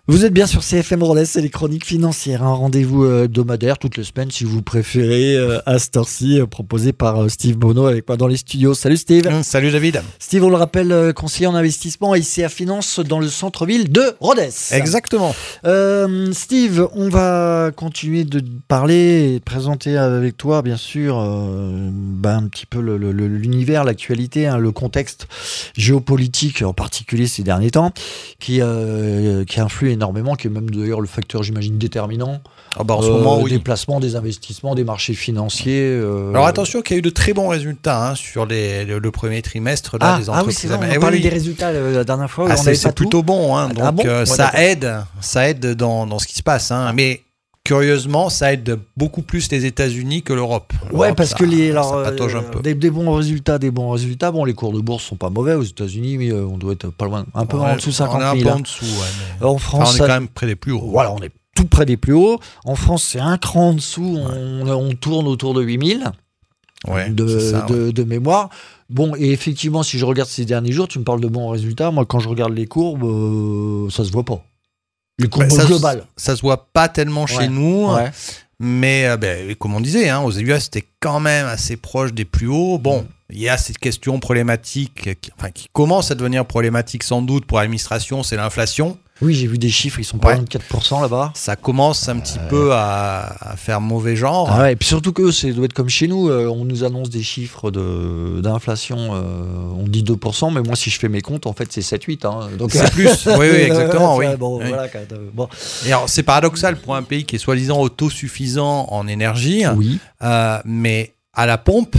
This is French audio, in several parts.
Vous êtes bien sur CFM Rodez, c'est les chroniques financières, un rendez-vous hebdomadaire toutes les semaines si vous préférez, à cette heure-ci, proposé par Steve Bonneau avec moi dans les studios. Salut Steve. Salut David. Steve, on le rappelle, conseiller en investissement à ICA Finance dans le centre-ville de Rodez. Exactement. Steve, on va continuer de parler et de présenter avec toi, bien sûr, un petit peu l'univers, l'actualité, hein, le contexte géopolitique, en particulier ces derniers temps, qui influe énormément, qui est même d'ailleurs le facteur, j'imagine, déterminant. En ce moment, oui. Des placements, des investissements, des marchés financiers. Alors attention qu'il y a eu de très bons résultats sur le premier trimestre des entreprises. Ah oui, c'est vrai, on parlait des résultats la dernière fois. C'est plutôt bon. Ça aide dans ce qui se passe. Mais curieusement, ça aide beaucoup plus les États-Unis que l'Europe. Ouais, parce que ça patauge un peu. Des bons résultats. Bon, les cours de bourse sont pas mauvais aux États-Unis, mais on doit être pas loin, un peu en dessous de 50 000. On est un peu en dessous. En France, on est quand même près des plus hauts. Voilà, on est tout près des plus hauts. En France, c'est un cran en dessous. On tourne autour de 8 000 de mémoire. Bon, et effectivement, si je regarde ces derniers jours, tu me parles de bons résultats. Moi, quand je regarde les courbes, ça se voit pas. Les courbes globales. Ça se voit pas tellement chez nous. Mais comme on disait, aux US, c'était quand même assez proche des plus hauts. Bon, il y a cette question problématique qui commence à devenir problématique sans doute pour l'administration, c'est l'inflation. Oui, j'ai vu des chiffres, ils sont pas loin de 4% là-bas. Ça commence un petit peu à faire mauvais genre. Et puis surtout que ça doit être comme chez nous, on nous annonce des chiffres d'inflation, on dit 2%, mais moi si je fais mes comptes, en fait c'est 7-8. Donc c'est plus, oui, exactement. Oui. Voilà, bon. Et alors, c'est paradoxal pour un pays qui est soi-disant autosuffisant en énergie, mais à la pompe,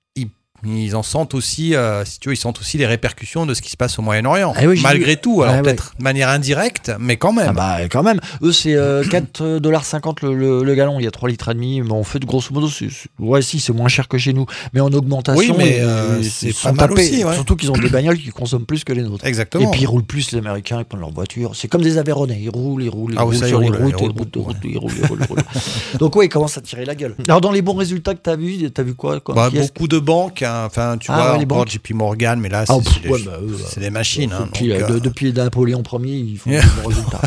ils en sentent aussi, ils sentent aussi les répercussions de ce qui se passe au Moyen-Orient. Malgré tout, alors peut-être de manière indirecte, mais quand même. Quand même. Eux, c'est 4,50$ le gallon. Il y a 3,5 litres. Mais en fait, grosso modo, c'est moins cher que chez nous. Mais en augmentation, oui, mais c'est pas mal aussi. Ouais. Surtout qu'ils ont des bagnoles qui consomment plus que les nôtres. Exactement. Et puis ils roulent plus, les Américains, ils prennent leur voiture. C'est comme des Aveyronnais. Ils roulent sur les routes. Ils roulent. Donc ils commencent à tirer la gueule. Alors dans les bons résultats que t'as vu quoi beaucoup de banques. Tu vois, encore JP Morgan, mais là, c'est des machines. Depuis Napoléon Ier, ils font des bons résultats.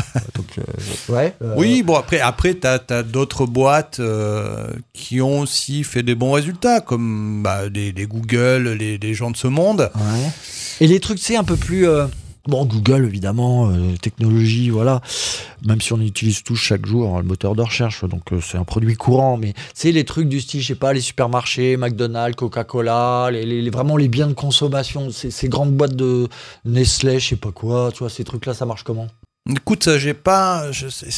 Oui, après t'as d'autres boîtes qui ont aussi fait des bons résultats, comme les Google, les gens de ce monde. Ouais. Et les trucs, c'est un peu plus... Google, évidemment, technologie, voilà. Même si on utilise tous chaque jour le moteur de recherche, donc c'est un produit courant. Mais c'est les trucs du style, je sais pas, les supermarchés, McDonald's, Coca-Cola, vraiment les biens de consommation, ces grandes boîtes de Nestlé, je sais pas quoi, tu vois, ces trucs-là, ça marche comment ? Écoute, c'est pas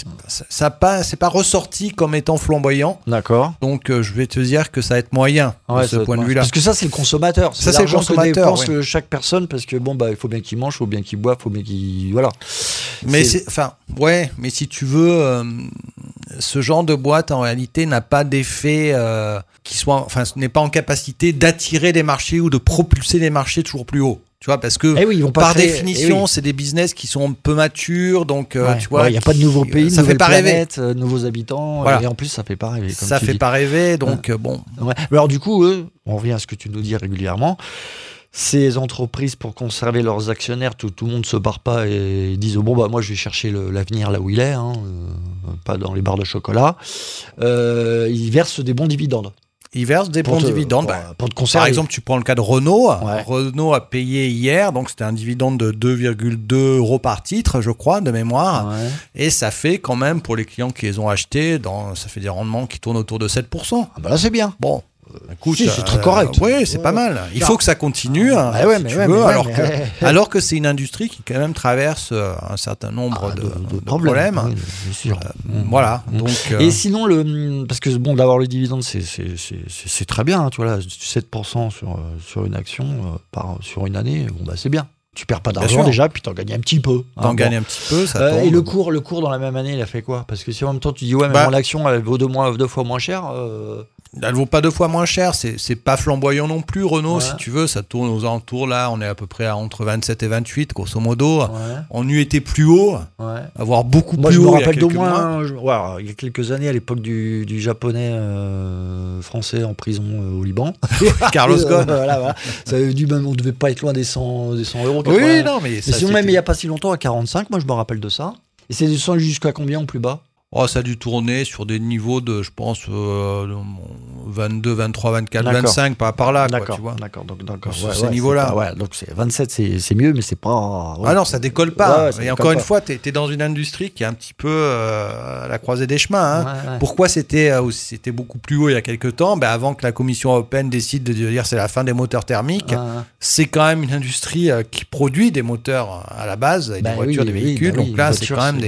ressorti comme étant flamboyant. D'accord. Donc je vais te dire que ça va être moyen de ce point de vue-là. Parce que ça, c'est le consommateur. C'est l'argent que dépense chaque personne, parce que il faut bien qu'il mange, il faut bien qu'il boive, il faut bien qu'il Mais mais si tu veux, ce genre de boîte en réalité n'a pas d'effet n'est pas en capacité d'attirer les marchés ou de propulser les marchés toujours plus haut. Tu vois, parce que par définition, c'est des business qui sont peu matures, donc tu vois, il n'y a pas de nouveaux pays, ça fait pas rêver, nouveaux habitants, et en plus ça fait pas rêver. Ça fait pas rêver, donc bon. Ouais. Alors du coup, on revient à ce que tu nous dis régulièrement. Ces entreprises, pour conserver leurs actionnaires, tout le monde se barre pas et disent moi je vais chercher l'avenir là où il est, pas dans les barres de chocolat. Ils versent des bons dividendes. Ils versent des bons dividendes. Pour te conserver. Par exemple, tu prends le cas de Renault. Ouais. Renault a payé hier, donc c'était un dividende de 2,2 € par titre, je crois, de mémoire. Ouais. Et ça fait quand même, pour les clients qui les ont achetés, ça fait des rendements qui tournent autour de 7%. Là, c'est bien. Bon. Écoute, c'est très correct. Oui, c'est pas mal. Il faut que ça continue, alors que c'est une industrie qui quand même traverse un certain nombre de problèmes. Oui, bien sûr. Voilà. Donc, et sinon, parce que d'avoir le dividende, c'est très bien. Tu vois, 7% sur une action sur une année, c'est bien. Tu perds pas d'argent déjà, puis t'en gagnes un petit peu. T'en gagnes un petit peu, ça tombe. Et le cours dans la même année, il a fait quoi ? Parce que si en même temps tu dis mon action elle vaut 2 fois moins cher. Elle vaut pas 2 fois moins cher, c'est pas flamboyant non plus. Renault, si tu veux, ça tourne aux alentours, là, on est à peu près entre 27 et 28, grosso modo. Ouais. On eût été plus haut, voire beaucoup plus haut. Moi, je me rappelle d'au moins, il y a quelques années, à l'époque du japonais français en prison au Liban. Carlos Ghosn. Voilà. Ça avait on devait pas être loin des 100 euros. Oui, non, mais sinon, même il y a pas si longtemps, à 45, moi je me rappelle de ça. Et c'est descendu jusqu'à combien en plus bas? Oh, ça a dû tourner sur des niveaux de, je pense, 22, 23, 24, D'accord. 25, par là, quoi, D'accord, tu vois. d'accord, donc Sur ces niveaux-là. Donc c'est 27, c'est mieux, mais c'est pas. Ah non, ça décolle pas. Ouais, ça et décolle encore pas. une fois, t'es dans une industrie qui est un petit peu à la croisée des chemins. Hein. Ouais. Pourquoi c'était beaucoup plus haut il y a quelques temps? Avant que la Commission européenne décide de dire c'est la fin des moteurs thermiques, c'est quand même une industrie qui produit des moteurs à la base, et des voitures, des véhicules. Donc là, c'est quand même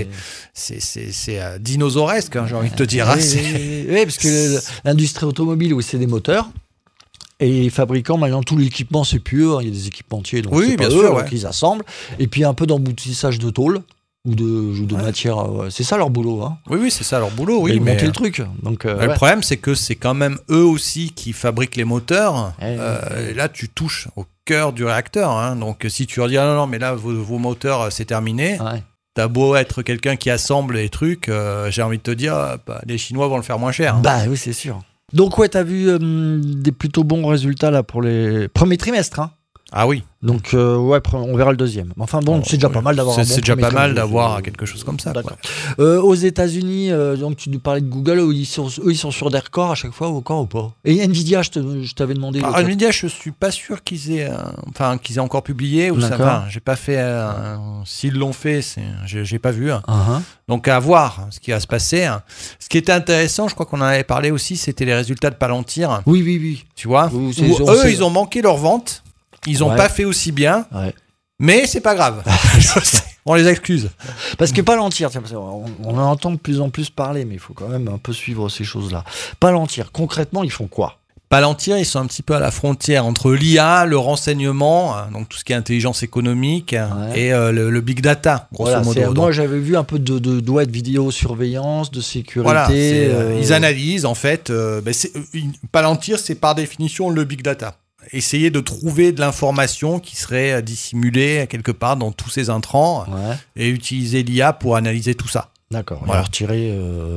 c'est dinosauresque, hein, j'ai envie de te dire. Oui, parce que l'industrie automobile, oui, c'est des moteurs. Et les fabricants, maintenant, tout l'équipement, c'est plus eux. Il y a des équipementiers, donc c'est bien pas sûr, eux, ouais. donc ils assemblent. Et puis un peu d'emboutissage de tôle ou de matière. C'est ça leur boulot. Hein. Oui, c'est ça leur boulot. Oui, Et mais monter le truc. Donc, le problème, c'est que c'est quand même eux aussi qui fabriquent les moteurs. Ouais. Et là, tu touches au cœur du réacteur. Hein. Donc, si tu leur dis non, mais là, vos moteurs, c'est terminé. Ouais. T'as beau être quelqu'un qui assemble les trucs, j'ai envie de te dire, les Chinois vont le faire moins cher. Hein. Bah oui, c'est sûr. Donc ouais, t'as vu des plutôt bons résultats là pour les premiers trimestres. Hein. Ah oui. Donc ouais, on verra le deuxième. Enfin bon, c'est déjà pas mal d'avoir. C'est déjà pas mal d'avoir quelque chose comme ça. D'accord. Aux États-Unis, donc tu nous parlais de Google, eux ils sont sur des records à chaque fois, ou pas. Et Nvidia, je t'avais demandé. Nvidia, je suis pas sûr qu'ils aient encore publié ou ça. Enfin, j'ai pas fait. S'ils l'ont fait, j'ai pas vu. Donc à voir ce qui va se passer. Ce qui était intéressant, je crois qu'on en avait parlé aussi, c'était les résultats de Palantir. Oui. Tu vois. Eux, ils ont manqué leur vente. Ils n'ont pas fait aussi bien, mais c'est pas grave. On les excuse. Parce que Palantir, on en entend de plus en plus parler, mais il faut quand même un peu suivre ces choses-là. Palantir, concrètement, ils font quoi? Palantir, ils sont un petit peu à la frontière entre l'IA, le renseignement, donc tout ce qui est intelligence économique, et le big data, grosso modo. Moi, j'avais vu un peu de vidéosurveillance, de sécurité. Voilà, ils analysent, en fait. Palantir, c'est par définition le big data. Essayer de trouver de l'information qui serait dissimulée quelque part dans tous ces intrants et utiliser l'IA pour analyser tout ça. D'accord, voilà. Et retirer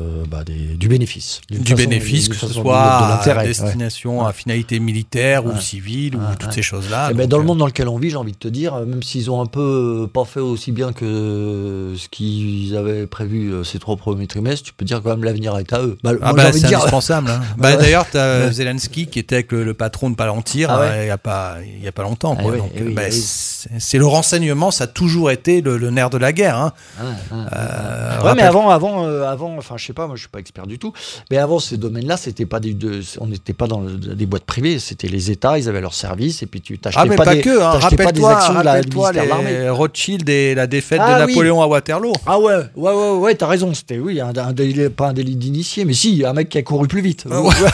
du bénéfice. Du bénéfice, que ce soit à destination à finalité militaire ou civile ou toutes ces choses-là. Dans le monde dans lequel on vit, j'ai envie de te dire, même s'ils ont un peu pas fait aussi bien que ce qu'ils avaient prévu ces 3 premiers trimestres, tu peux dire quand même l'avenir est à eux. C'est indispensable. Hein. D'ailleurs, tu as Zelensky qui était avec le patron de Palantir il y a pas longtemps. Quoi. C'est le renseignement, ça a toujours été le nerf de la guerre. Hein. Mais avant, enfin, je sais pas, moi, je suis pas expert du tout. Mais avant, ces domaines-là, on n'était pas dans des boîtes privées. C'était les États, ils avaient leurs services, et puis tu t'achetais pas des actions de la ministère de l'armée. Rothschild et la défaite de Napoléon à Waterloo. Ah ouais, t'as raison. C'était pas un délit d'initié, mais si, un mec qui a couru plus vite.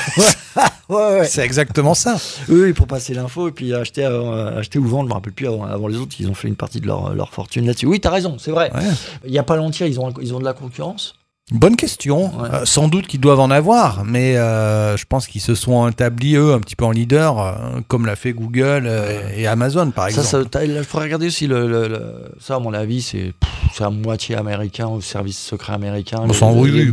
Ouais. C'est exactement ça. Oui, pour passer l'info et puis acheter ou vendre, je me rappelle plus avant les autres, ils ont fait une partie de leur fortune là-dessus. Oui, t'as raison, c'est vrai. Il y a Palantir, ils ont de la concurrence. Bonne question. Sans doute qu'ils doivent en avoir, mais je pense qu'ils se sont établis, eux, un petit peu en leader, comme l'a fait Google et Amazon, par exemple. Il faudrait regarder aussi ça, à mon avis, c'est à moitié américain, au service secret américain. On on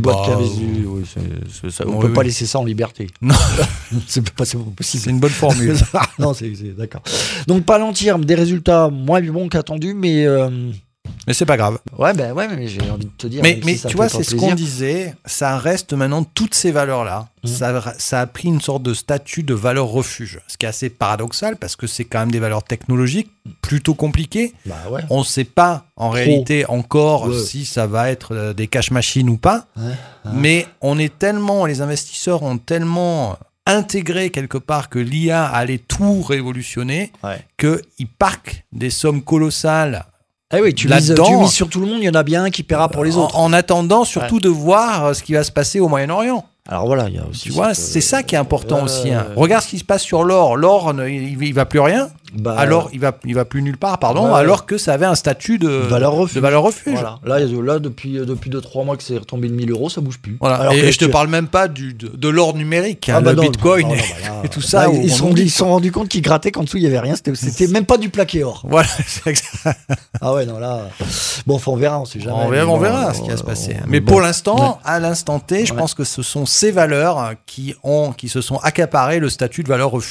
peut pas laisser ça en liberté. Non. c'est pas possible. C'est une bonne formule. Non, c'est d'accord. Donc Palantir, des résultats moins bons qu'attendus, mais c'est pas grave. Mais j'ai envie de te dire. Mais tu vois, c'est ce qu'on disait. Ça reste maintenant toutes ces valeurs-là. Ça a pris une sorte de statut de valeur refuge. Ce qui est assez paradoxal parce que c'est quand même des valeurs technologiques plutôt compliquées. On ne sait pas en réalité encore si ça va être des cash machines ou pas. Mais les investisseurs ont tellement intégré quelque part que l'IA allait tout révolutionner qu'ils parquent des sommes colossales. Ah oui, tu mises sur tout le monde, il y en a bien un qui paiera pour les autres. En attendant surtout de voir ce qui va se passer au Moyen-Orient. Alors voilà, il y a aussi. Tu vois, c'est ça qui est important aussi. Hein. Regarde ce qui se passe sur l'or. L'or, il va plus rien. Alors, il va plus nulle part, alors que ça avait un statut de valeur refuge. Voilà. Là, depuis 2-3 mois que c'est retombé de 1 000 €, ça bouge plus. Voilà. Et je te parle même pas de l'or numérique, le Bitcoin et tout ça. Ils se sont rendus compte qu'ils grattaient qu'en dessous il y avait rien. C'était même pas du plaqué or. Voilà, c'est exact. Ah ouais, non là. Bon, on verra, on sait jamais. On verra ce qui va se passer. Mais pour l'instant, à l'instant T, je pense que ce sont ces valeurs qui se sont accaparées le statut de valeur refuge.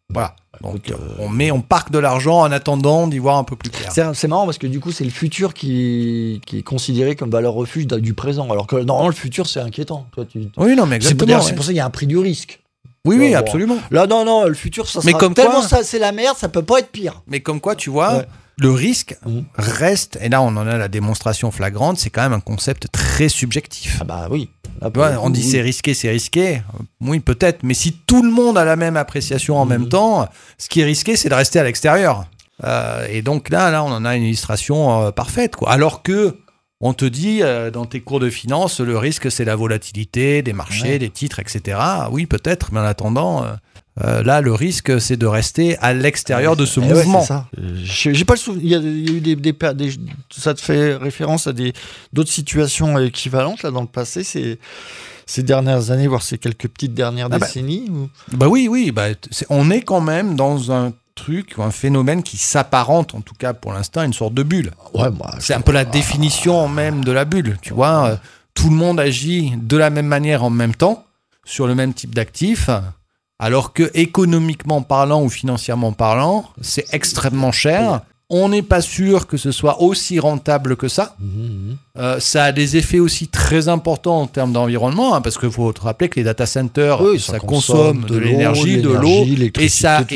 Voilà. Donc, on parque de l'argent en attendant d'y voir un peu plus clair. C'est marrant parce que du coup, c'est le futur qui est considéré comme valeur refuge du présent. Alors que normalement, le futur, c'est inquiétant. Toi, oui, non, mais exactement. C'est pour ça qu'il y a un prix du risque. Oui, absolument. Là, non, le futur, ça sera mais comme tellement quoi, ça, c'est la merde, ça peut pas être pire. Mais comme quoi, tu vois, le risque reste, et là, on en a la démonstration flagrante, c'est quand même un concept très subjectif. Ah bah oui. On dit c'est risqué. Oui, peut-être. Mais si tout le monde a la même appréciation en même temps, ce qui est risqué, c'est de rester à l'extérieur. Et donc là, on en a une illustration parfaite, quoi. Alors que on te dit dans tes cours de finance, le risque, c'est la volatilité des marchés, des titres, etc. Oui, peut-être. Mais en attendant, là, le risque, c'est de rester à l'extérieur de ce mouvement. C'est ça. J'ai pas le souvenir. Il y a eu des ça te fait référence à d'autres situations équivalentes là dans le passé. Ces dernières années, voire ces quelques petites dernières décennies. Oui. On est quand même dans un truc ou un phénomène qui s'apparente, en tout cas pour l'instant, à une sorte de bulle. C'est un peu la définition même de la bulle. Tu vois, tout le monde agit de la même manière en même temps sur le même type d'actifs. Alors que économiquement parlant ou financièrement parlant, c'est extrêmement cher. On n'est pas sûr que ce soit aussi rentable que ça. Ça a des effets aussi très importants en termes d'environnement, parce qu'il faut te rappeler que les data centers, ça consomme de l'énergie, de l'eau, et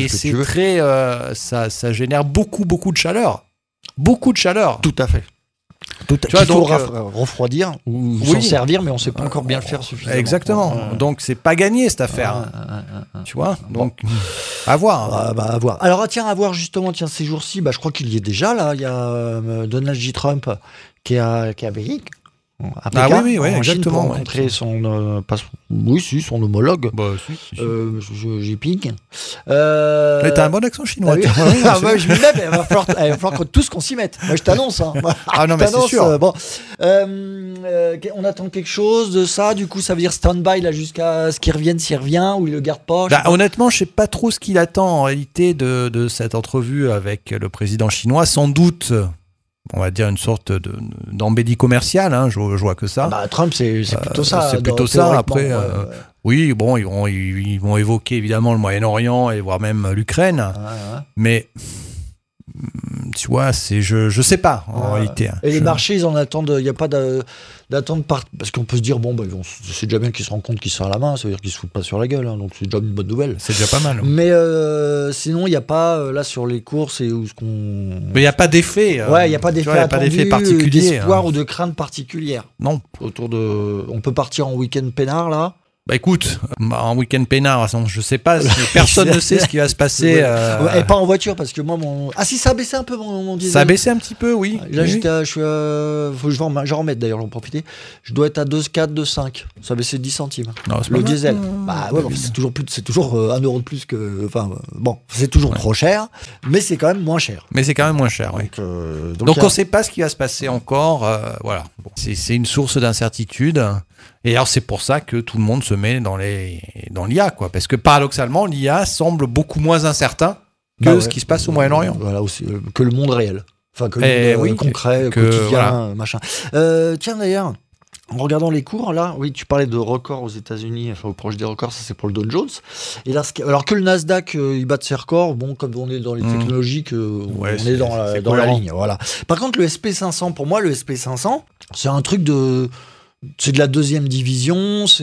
ça génère beaucoup de chaleur. Beaucoup de chaleur. Tout à fait. Il faut refroidir ou s'en servir, mais on ne sait pas encore bien le faire suffisamment. Exactement. Donc, c'est pas gagné, cette affaire. Tu vois. Donc, à voir. À voir. Alors, à voir justement, ces jours-ci, je crois qu'il y est déjà, là. Il y a Donald J. Trump qui est à Pékin. À Pékin, en Chine, pour rencontrer son homologue, Xi Jinping. T'as un bon accent chinois. Je me lève, il va falloir que tous qu'on s'y mette. Moi, je t'annonce. Non, mais c'est sûr. On attend quelque chose de ça. Du coup, ça veut dire stand-by là jusqu'à ce qu'il revienne, s'il revient, ou il le garde pas. Honnêtement, je sais pas trop ce qu'il attend en réalité de cette entrevue avec le président chinois. Sans doute. On va dire une sorte d'embellie commerciale, je vois que ça. Trump, c'est plutôt ça. C'est plutôt ça. Après, oui, ils vont évoquer évidemment le Moyen-Orient et voire même l'Ukraine. Mais tu vois, je sais pas en réalité. Et les marchés, ils en attendent. Il n'y a pas d'attente parce qu'on peut se dire c'est déjà bien qu'ils se rendent compte qu'ils sont à la main. Ça veut dire qu'ils se foutent pas sur la gueule. Donc c'est déjà une bonne nouvelle. C'est déjà pas mal. Mais sinon, il n'y a pas là sur les courses et où ce qu'on. Mais il n'y a pas d'effet. Il n'y a pas d'effet attendu, particulier, d'espoir ou de crainte particulière. Non. On peut partir en week-end peinard là. Écoute, en week-end peinard, je sais pas, personne ne sait ce qui va se passer. Et pas en voiture, parce que moi, si, ça a baissé un peu mon diesel. Ça a baissé un petit peu, oui. Là, faut que j'en remette d'ailleurs, j'en profiter. Je dois être à 2,4, 2,5. Ça a baissé 10 centimes. Non, c'est le diesel. C'est toujours 1 euro de plus que. C'est toujours trop cher, mais c'est quand même moins cher. Oui. Donc on ne sait pas ce qui va se passer encore. Voilà. C'est une source d'incertitude. Et alors, c'est pour ça que tout le monde se met dans l'IA, quoi. Parce que paradoxalement, l'IA semble beaucoup moins incertain que ce qui se passe au Moyen-Orient. Voilà, aussi, que le monde réel. Enfin, que le monde concret, quotidien, machin. Tiens, d'ailleurs, en regardant les cours, là, oui, tu parlais de records aux États-Unis, au proche des records, ça c'est pour le Dow Jones. Et là, alors que le Nasdaq, il bat ses records, comme on est dans les technologies, on est dans la ligne. Voilà. Par contre, le SP500, pour moi, le SP500, c'est un truc c'est de la deuxième division, c'est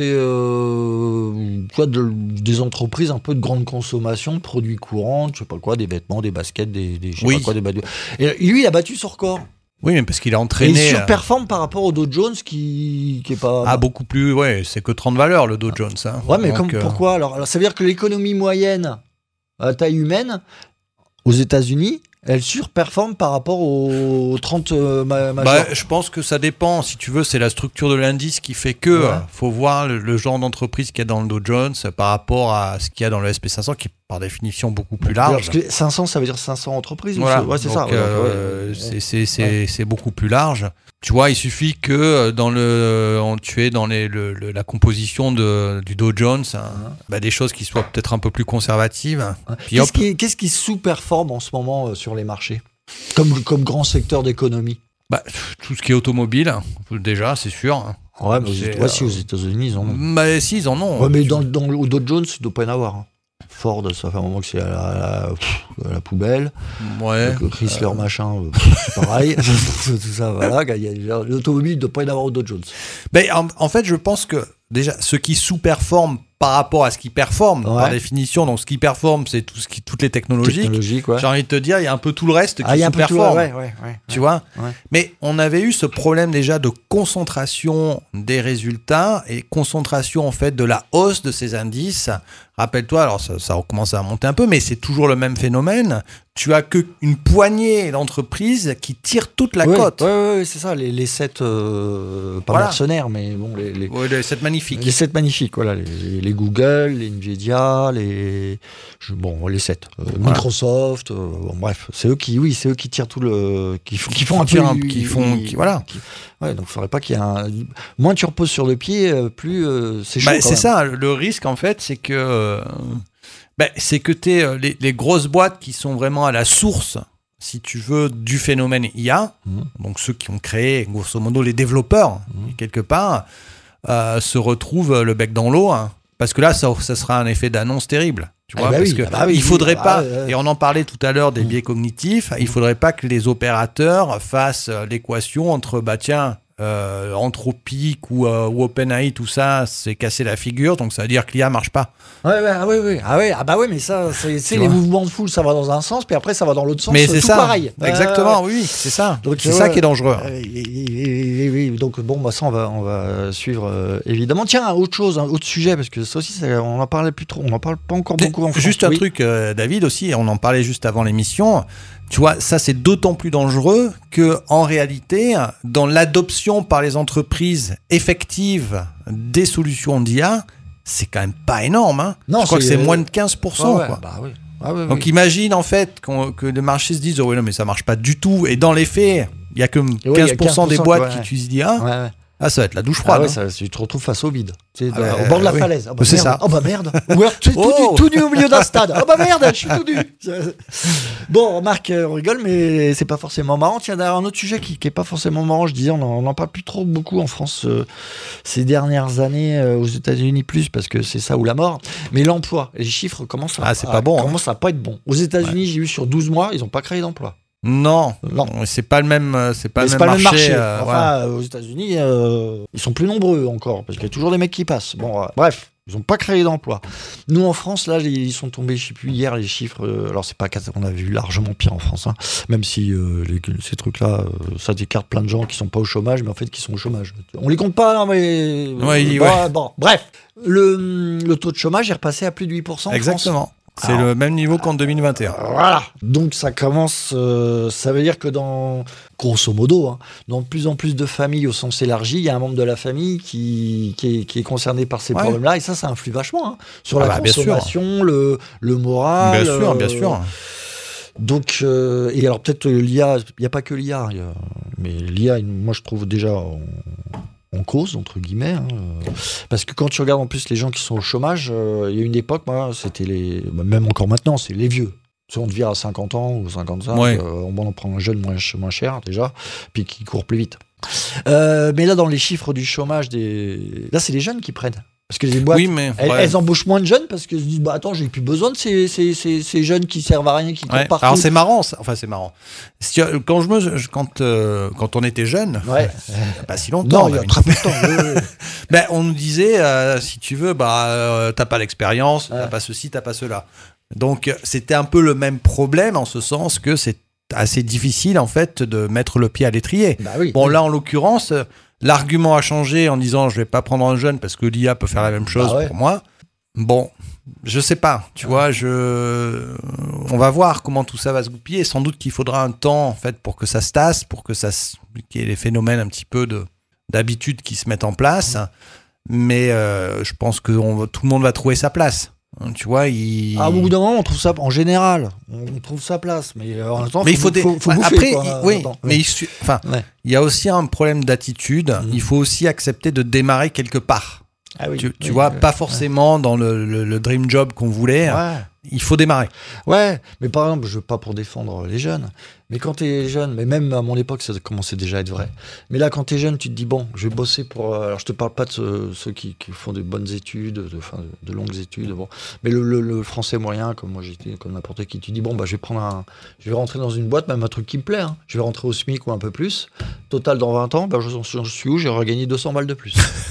des entreprises un peu de grande consommation, de produits courants, je sais pas quoi, des vêtements, des baskets, Et lui, il a battu son record. Oui, mais parce qu'il a entraîné. Et il surperforme par rapport au Dow Jones qui est pas. Beaucoup plus, c'est que 30 valeurs le Dow Jones. Ouais, mais pourquoi alors, ça veut dire que l'économie moyenne à taille humaine aux États-Unis, elle surperforme par rapport aux 30 majors. Je pense que ça dépend. Si tu veux, c'est la structure de l'indice qui fait que faut voir le genre d'entreprise qu'il y a dans le Dow Jones par rapport à ce qu'il y a dans le SP500 qui est par définition beaucoup plus large. Parce que 500, ça veut dire 500 entreprises. Voilà. C'est ça. C'est beaucoup plus large. Tu vois, il suffit que tu es dans la composition du Dow Jones, des choses qui soient peut-être un peu plus conservatives. Qu'est-ce qui sous-performe en ce moment sur les marchés comme grand secteur d'économie? Tout ce qui est automobile, déjà, c'est sûr. Ouais, mais si aux États-Unis, ils en ont. Si, ils en ont. Ouais, mais au Dow Jones, il ne doit pas y en avoir. Ford, ça fait un moment que c'est à la poubelle. Ouais. Chrysler, machin, c'est pareil. Tout ça, voilà. L'automobile ne doit pas y avoir d'autres Jones. Mais en fait, je pense que déjà, ceux qui sous-performent par rapport à ce qui performe, par définition, donc ce qui performe, c'est toutes les technologies. J'ai envie de te dire, il y a un peu tout le reste qui sous-performe. Tu vois ? Mais on avait eu ce problème déjà de concentration des résultats et concentration en fait de la hausse de ces indices. Rappelle-toi, alors ça recommence à monter un peu, mais c'est toujours le même phénomène. Tu as qu'une poignée d'entreprises qui tirent toute la cote. Oui, c'est ça, les 7, pas mercenaires, mais bon, les 7 magnifiques. Les 7 magnifiques, voilà, les Google, les Nvidia, les 7. Microsoft, bref, c'est eux qui tirent tout le... qui font un peu... Ouais, donc il ne faudrait pas qu'il y ait un... Moins tu reposes sur le pied, plus c'est chaud. C'est ça, le risque en fait, c'est que tu es les grosses boîtes qui sont vraiment à la source, si tu veux, du phénomène IA, donc ceux qui ont créé, grosso modo, les développeurs, quelque part, se retrouvent le bec dans l'eau, parce que là, ça sera un effet d'annonce terrible. Tu vois, il faudrait pas, et on en parlait tout à l'heure des biais cognitifs, il faudrait pas que les opérateurs fassent l'équation entre Anthropic ou OpenAI, tout ça, c'est casser la figure, donc ça veut dire que l'IA marche pas. Mais ça, c'est les mouvements de foule, ça va dans un sens, puis après ça va dans l'autre sens. Mais c'est tout ça, pareil. Exactement, oui, c'est ça. Donc c'est ça qui est dangereux. Donc ça on va suivre évidemment. Tiens, autre sujet, parce que ça aussi, on en parlait plus trop, on en parle pas encore beaucoup en France. Juste un truc, David aussi, on en parlait juste avant l'émission. Tu vois, ça c'est d'autant plus dangereux que, en réalité, dans l'adoption par les entreprises effectives des solutions d'IA, c'est quand même pas énorme. Non, je crois que c'est moins de 15%. Quoi. Donc imagine en fait que le marché se dise non mais ça marche pas du tout, et dans les faits, il y a que 15% des boîtes qui utilisent l'IA. Ah, ça va être la douche froide. Tu te retrouves face au vide. Au bord de la falaise. C'est ça. Oh bah merde. Tu es tout nu au milieu d'un stade. Oh bah merde, je suis tout nu. Bon, Marc, on rigole, mais c'est pas forcément marrant. Tiens, d'ailleurs, un autre sujet qui est pas forcément marrant, je disais, on n'en parle plus trop beaucoup en France ces dernières années, aux États-Unis plus, parce que c'est ça ou la mort. Mais l'emploi, les chiffres commencent à pas être bon. Aux États-Unis, j'ai vu sur 12 mois, ils n'ont pas créé d'emploi. Non, c'est pas le même marché. Aux États-Unis, ils sont plus nombreux encore, parce qu'il y a toujours des mecs qui passent. Bref, ils n'ont pas créé d'emploi. Nous, en France, là, ils sont tombés, je sais plus, hier, les chiffres. Alors, c'est pas qu'on a vu largement pire en France, même si ces trucs-là, ça écarte plein de gens qui sont pas au chômage, mais en fait, qui sont au chômage. On les compte pas, mais. Bref, le taux de chômage est repassé à plus de 8% en Exactement. France. C'est le même niveau qu'en 2021. Voilà. Donc ça commence, ça veut dire que grosso modo, dans de plus en plus de familles au sens élargi, il y a un membre de la famille qui est concerné par ces problèmes-là, et ça influe vachement sur la consommation, le moral. Bien sûr. Donc, et alors peut-être l'IA, il n'y a pas que l'IA, mais l'IA, moi je trouve déjà en cause, entre guillemets, parce que quand tu regardes en plus les gens qui sont au chômage, il y a une époque, moi, c'était même encore maintenant, c'est les vieux. Si on te vire à 50 ans ou 55, on en prend un jeune moins cher déjà, puis qui court plus vite. Mais là, dans les chiffres du chômage, là, c'est les jeunes qui prennent. Parce que les boîtes, elles embauchent moins de jeunes parce qu'elles se disent attends, j'ai plus besoin de ces jeunes qui servent à rien, qui courent partout. Alors c'est marrant, c'est marrant. Quand on était jeune, pas si longtemps. Non, il y a très peu de temps. On nous disait si tu veux, t'as pas l'expérience, t'as pas ceci, t'as pas cela. Donc c'était un peu le même problème en ce sens que c'est assez difficile en fait de mettre le pied à l'étrier. Là en l'occurrence. L'argument a changé en disant je vais pas prendre un jeune parce que l'IA peut faire la même chose pour moi. Bon, je sais pas, tu vois, on va voir comment tout ça va se goupiller. Sans doute qu'il faudra un temps en fait pour que ça se tasse, pour que qu'il y ait les phénomènes un petit peu d'habitude qui se mettent en place. Mais je pense que tout le monde va trouver sa place. Tu vois, au bout d'un moment, on trouve ça en général, on trouve sa place, mais en même temps, il faut bouffer. Après, il y a aussi un problème d'attitude. Il faut aussi accepter de démarrer quelque part. Tu vois, pas forcément dans le dream job qu'on voulait. Ouais. Il faut démarrer. Ouais, mais par exemple, je veux pas pour défendre les jeunes, mais quand t'es jeune, mais même à mon époque, ça commençait déjà à être vrai. Mais là, quand t'es jeune, tu te dis, bon, je vais bosser pour... alors, je te parle pas de ceux qui font de bonnes études, de longues études, bon. Mais le français moyen, comme moi j'étais, comme n'importe qui, tu dis, bon, bah, je vais rentrer dans une boîte, même un truc qui me plaît, hein. Je vais rentrer au SMIC ou un peu plus. Total, dans 20 ans, bah, je suis où? J'ai regagné 200 balles de plus.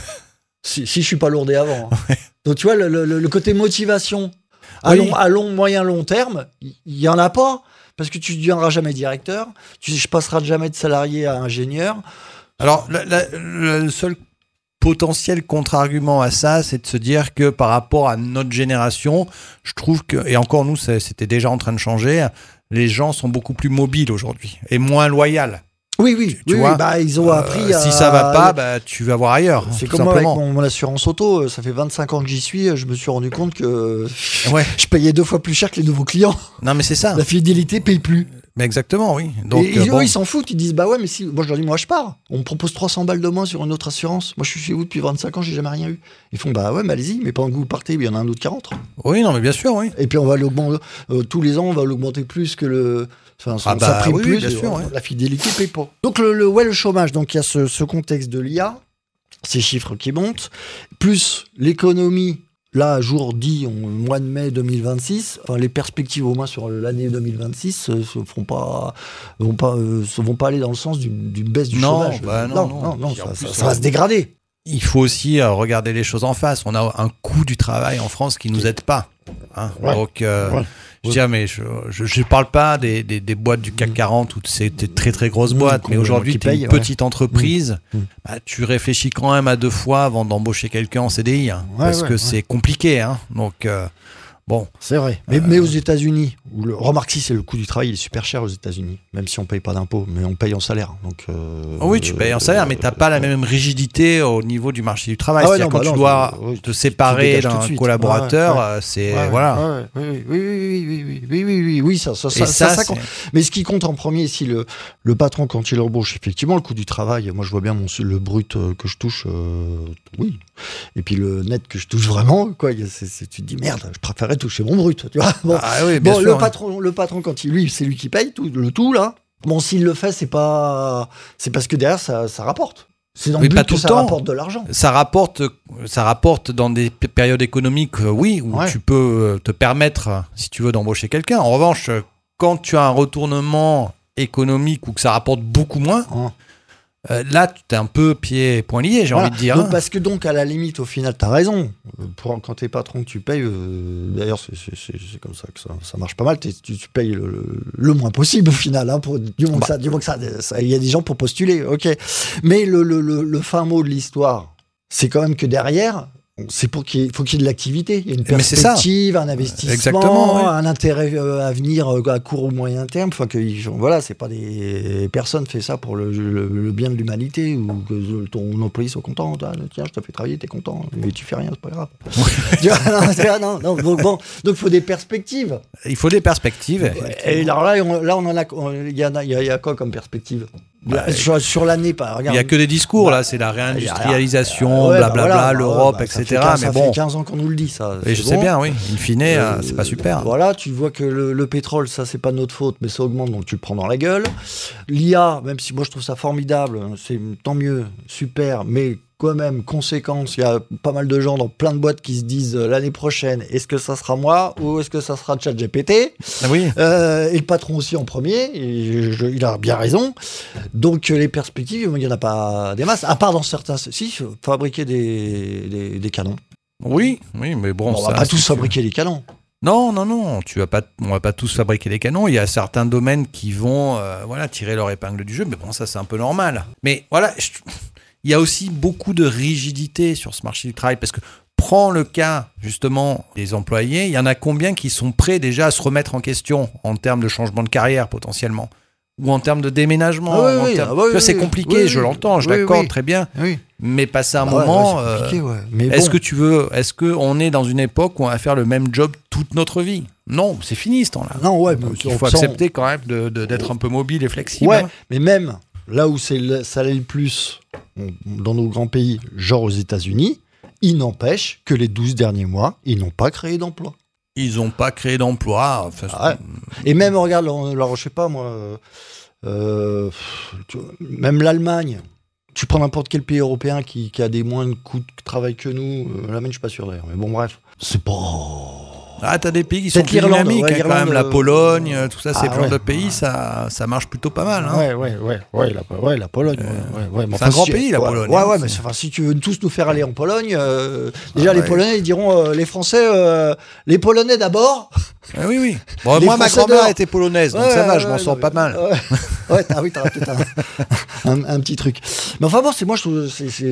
si je suis pas lourdé avant. Hein. Ouais. Donc, tu vois, le côté motivation... À long, moyen, long terme, il n'y en a pas, parce que tu ne deviendras jamais directeur, je passerai jamais de salarié à ingénieur. Alors, le seul potentiel contre-argument à ça, c'est de se dire que par rapport à notre génération, je trouve que, et encore nous, c'était déjà en train de changer, les gens sont beaucoup plus mobiles aujourd'hui et moins loyaux. Oui, tu vois, bah, ils ont appris si ça va pas, bah, tu vas voir ailleurs. C'est comme moi avec mon assurance auto, ça fait 25 ans que j'y suis, je me suis rendu compte que je payais 2 fois plus cher que les nouveaux clients. Non, mais c'est ça. La fidélité paye plus. Mais exactement, oui. Donc, eux, ils s'en foutent, ils disent, bah ouais, mais si. Moi, je leur dis, moi, je pars. On me propose 300 balles de moins sur une autre assurance. Moi, je suis chez vous depuis 25 ans, j'ai jamais rien eu. Ils font, bah ouais, mais allez-y, mais pendant que vous partez, il y en a un autre qui rentre. Oui, non, mais bien sûr, oui. Et puis, on va l'augmenter, tous les ans, on va l'augmenter plus que le. Enfin, ça prime plus, bien sûr, la fidélité paye pas. Donc, le chômage, donc il y a ce contexte de l'IA, ces chiffres qui montent, plus l'économie. Là, jour dit, mois de mai 2026, enfin, les perspectives au moins sur l'année 2026 vont pas aller dans le sens d'une baisse du chômage. Non, ça va se dégrader. Il faut aussi regarder les choses en face. On a un coût du travail en France qui nous aide pas. Hein. Ouais. Donc, je dis, mais je parle pas des boîtes du CAC 40 où c'est des très très grosses boîtes, mais aujourd'hui, tu es une petite entreprise, bah, tu réfléchis quand même à 2 fois avant d'embaucher quelqu'un en CDI, hein, parce que c'est compliqué. Hein. Donc, bon. C'est vrai. Mais aux États-Unis, remarque si c'est le coût du travail, il est super cher aux États-Unis, même si on paye pas d'impôts, mais on paye en salaire. Donc, oui, tu payes en salaire, mais tu n'as pas la même rigidité au niveau du marché du travail. C'est-à-dire quand tu dois te séparer d'un collaborateur, c'est voilà. Oui, ça compte. Mais ce qui compte en premier, si le patron, quand il embauche, effectivement, le coût du travail, moi je vois bien le brut que je touche, oui. Et puis le net que je touche vraiment, quoi. Tu te dis merde, je préférerais toucher mon brut, tu vois. Bon, bien sûr, le patron, quand c'est lui qui paye le tout là. Bon, s'il le fait, c'est parce que derrière ça rapporte. C'est dans le but que ça rapporte de l'argent. Ça rapporte dans des périodes économiques, oui, où tu peux te permettre, si tu veux, d'embaucher quelqu'un. En revanche, quand tu as un retournement économique ou que ça rapporte beaucoup moins, là, tu es un peu pieds et poings liés, j'ai envie de dire. Donc, parce que à la limite, au final, tu as raison. Quand t'es patron que tu payes, d'ailleurs, c'est comme ça que ça marche pas mal. Tu payes le moins possible, au final. Hein, du moins que ça, il y a des gens pour postuler, ok. Mais le fin mot de l'histoire, c'est quand même que derrière, c'est faut qu'il y ait de l'activité. Il y a une perspective, un investissement, un intérêt à venir à court ou moyen terme. Enfin, c'est pas des personnes fait ça pour le bien de l'humanité ou que ton employé soit content. Tiens, je t'ai fait travailler, t'es content, mais tu fais rien, c'est pas grave. Donc il faut des perspectives. Il faut des perspectives. Et alors là, on en a. Il y a quoi comme perspective? Sur l'année, regarde. Il n'y a que des discours, là, c'est la réindustrialisation, blablabla, l'Europe, etc. Ça fait 15 ans qu'on nous le dit, ça. Et je sais bien, oui. In fine, c'est pas super. Voilà, tu vois que le pétrole, ça, c'est pas de notre faute, mais ça augmente, donc tu le prends dans la gueule. L'IA, même si moi je trouve ça formidable, c'est tant mieux, super, mais quand même, conséquence, il y a pas mal de gens dans plein de boîtes qui se disent l'année prochaine, est-ce que ça sera moi ou est-ce que ça sera ChatGPT? Oui. Et le patron aussi en premier, il a bien raison. Donc les perspectives, il n'y en a pas des masses, à part dans certains... Si, fabriquer des canons. Oui, mais bon... On va pas tous fabriquer des canons. Non, on va pas tous fabriquer des canons. Il y a certains domaines qui vont tirer leur épingle du jeu, mais bon, ça c'est un peu normal. Mais voilà... Il y a aussi beaucoup de rigidité sur ce marché du travail parce que prends le cas justement des employés, il y en a combien qui sont prêts déjà à se remettre en question en termes de changement de carrière potentiellement ou en termes de déménagement. C'est compliqué, je l'entends, je l'accorde très bien. Oui. Mais passer un moment, est-ce qu'on est dans une époque où on va faire le même job toute notre vie? Non, c'est fini ce temps-là. Non, il faut accepter quand même d'être un peu mobile et flexible. Ouais, mais même là où ça allait le plus dans nos grands pays, genre aux États-Unis, Il n'empêche que les 12 derniers mois, ils n'ont pas créé d'emploi. Ils n'ont pas créé d'emploi. Enfin, Et même, regarde, alors, je sais pas moi, même l'Allemagne, tu prends n'importe quel pays européen qui a des moins de coûts de travail que nous, l'Allemagne, je suis pas sûr d'ailleurs, mais bon, bref, c'est pas... Ah, t'as des pays qui sont plus l'Irlande, dynamiques, ouais, quand même, la Pologne, tout ça, ces genres de ouais. pays, ça marche plutôt pas mal. Hein. Ouais, la Pologne. C'est un grand pays, la Pologne. Ouais, mais si tu veux tous nous faire aller en Pologne, déjà les Polonais, ils diront, les Français, les Polonais d'abord. Oui. Bon, moi, ma grand-mère était polonaise, donc ça va, je m'en sors pas mal. Ouais, t'auras peut-être un petit truc. Mais enfin bon, moi, je trouve,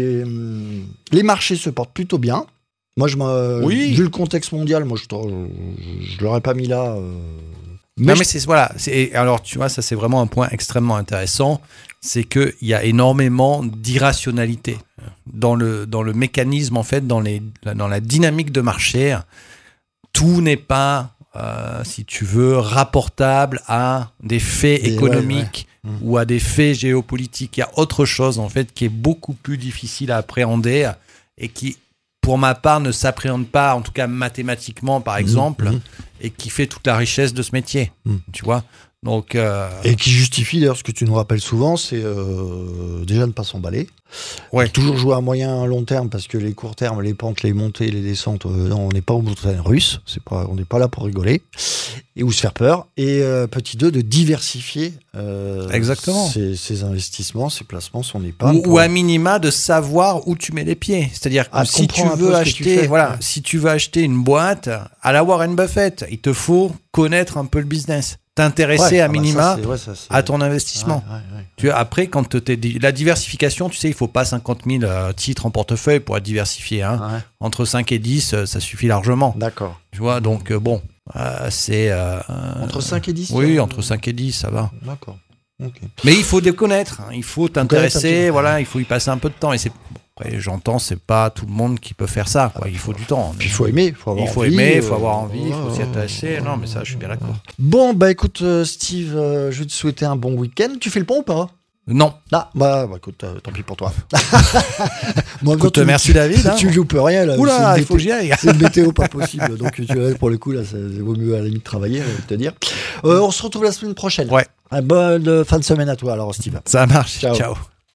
les marchés se portent plutôt bien. Moi, vu le contexte mondial, moi, je l'aurais pas mis là. Mais alors, tu vois, ça, c'est vraiment un point extrêmement intéressant. C'est qu'il y a énormément d'irrationalité dans le mécanisme, en fait, dans la dynamique de marché. Tout n'est pas, si tu veux, rapportable à des faits économiques ou à des faits géopolitiques. Il y a autre chose, en fait, qui est beaucoup plus difficile à appréhender et qui, pour ma part, ne s'appréhende pas, en tout cas mathématiquement, par exemple, et qui fait toute la richesse de ce métier, tu vois. Donc, et qui justifie, d'ailleurs, ce que tu nous rappelles souvent, c'est déjà ne pas s'emballer. Ouais. Toujours jouer à moyen à long terme, parce que les courts termes, les pentes, les montées, les descentes, on n'est pas aux montagnes russes, on n'est pas là pour rigoler, ou se faire peur. Et petit 2, de diversifier exactement. Ses investissements, ses placements, son épargne. Ou à minima, de savoir où tu mets les pieds. C'est-à-dire que si tu veux acheter, si tu veux acheter une boîte, à la Warren Buffett, il te faut connaître un peu le business. T'intéresser à minima à ton investissement. Tu vois, après, quand la diversification, tu sais, il faut pas 50 000 titres en portefeuille pour être diversifié. Hein. Entre 5 et 10, ça suffit largement. D'accord. Tu vois, donc c'est... entre 5 et 10 Oui, entre 5 et 10, ça va. D'accord. Okay. Mais il faut déconnaître, il faut t'intéresser, il faut y passer un peu de temps. Et après, j'entends, c'est pas tout le monde qui peut faire ça. Il faut du temps. Il faut aimer, il faut avoir envie. Il faut avoir envie, il faut s'y attacher. Non, mais ça, je suis bien d'accord. Bon, écoute, Steve, je vais te souhaiter un bon week-end. Tu fais le pont ou pas ? Non. Ah, écoute, tant pis pour toi. Moi, écoute, merci David. Tu loupes rien là. Oula, il faut que j'y aille. C'est une météo pas possible. Donc, tu vois, pour le coup, là, ça vaut mieux à la limite travailler, je vais te dire. On se retrouve la semaine prochaine. Ouais. Bonne fin de semaine à toi, alors, Steve. Ça marche. Ciao.